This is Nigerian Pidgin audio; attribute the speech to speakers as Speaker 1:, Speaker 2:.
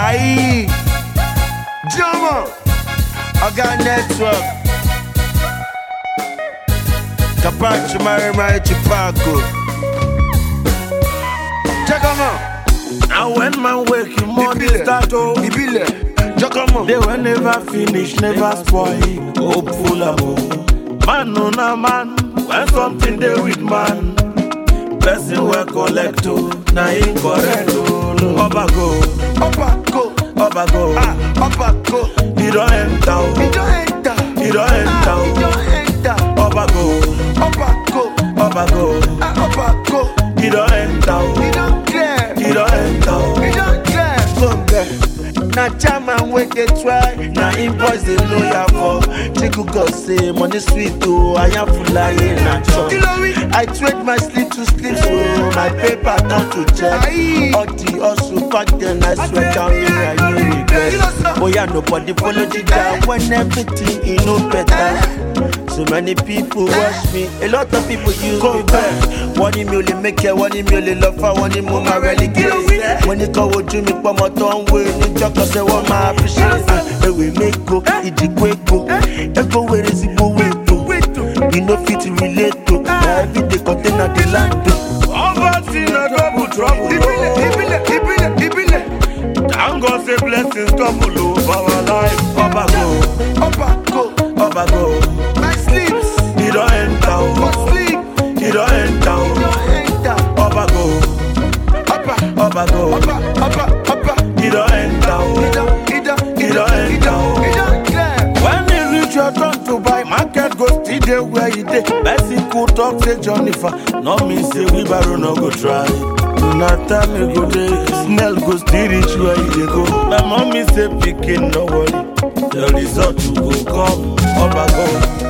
Speaker 1: Aye, Jama, Oga Network, Kapachi Mari Chipaco. Check 'em out.
Speaker 2: And when man wake him morning start oh,
Speaker 1: Ibile, check 'em out.
Speaker 2: they will never finish, never spoil. Hopeful amo. Man no na man, when something they with man. Person will collect to, na him correct oh. Oba go, Oba go,
Speaker 1: Oba go.
Speaker 2: he don't enter oh.
Speaker 1: He don't enter.
Speaker 2: He don't enter
Speaker 1: He
Speaker 2: oh.
Speaker 1: don't enter.
Speaker 2: Oba go,
Speaker 1: Oba go.
Speaker 2: Oba go,
Speaker 1: Oba go.
Speaker 2: he don't enter oh.
Speaker 1: He don't care.
Speaker 2: He don't enter oh.
Speaker 1: He don't care. Come there. Na chairman wey dey try, na him boys dey know ya for. Chiku God say money sweet oh, I am full like na chop. I trade my sleep to sleep so my paper turn to check. All the hustle back then I swear down me I no regret. Oh yeah, nobody follow the guy when everything e no better. So many people watch me, a lot of people use me back. One in me make it, one in me love for, one in me really get. When you go with me, come on, don't wait. You talk and say what my appreciate. Hey, we make go, it's quick go. Go where is it go? You know fit to relate to. Every day container the land.
Speaker 2: Over in a double trouble. Thank God say blessings double over our life. Oba go, Oba go.
Speaker 1: My sleeps,
Speaker 2: He don't enter oh.
Speaker 1: sleep,
Speaker 2: He don't enter oh.
Speaker 1: enter.
Speaker 2: Oba go, Oba go. He don't enter oh. He don't enter oh. When he reach your turn to buy, market go still there where he dey. Person could talk say Jennifer, no mean say we barrow no go try. Na time me go dey, smell go still reach where he dey go. My mommy say pikin no worry, the result go come. Oba go.